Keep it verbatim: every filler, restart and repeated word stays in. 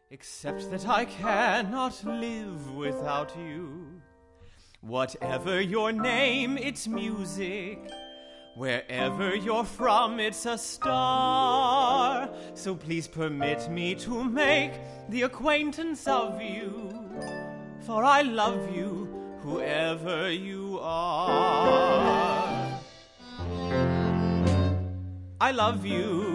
except that I cannot live without you. Whatever your name, it's music. Wherever you're from, it's a star. So please permit me to make the acquaintance of you, for I love you, whoever you are. I love you,